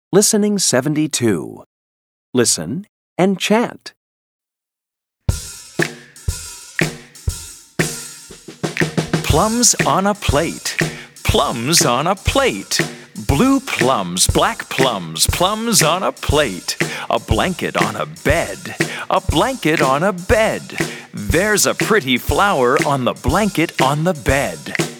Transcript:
Listening 72. Listen and chant. Plums on a plate. Plums on a plate. Blue plums, black plums, plums on a plate. A blanket on a bed. A blanket on a bed. There's a pretty flower on the blanket on the bed.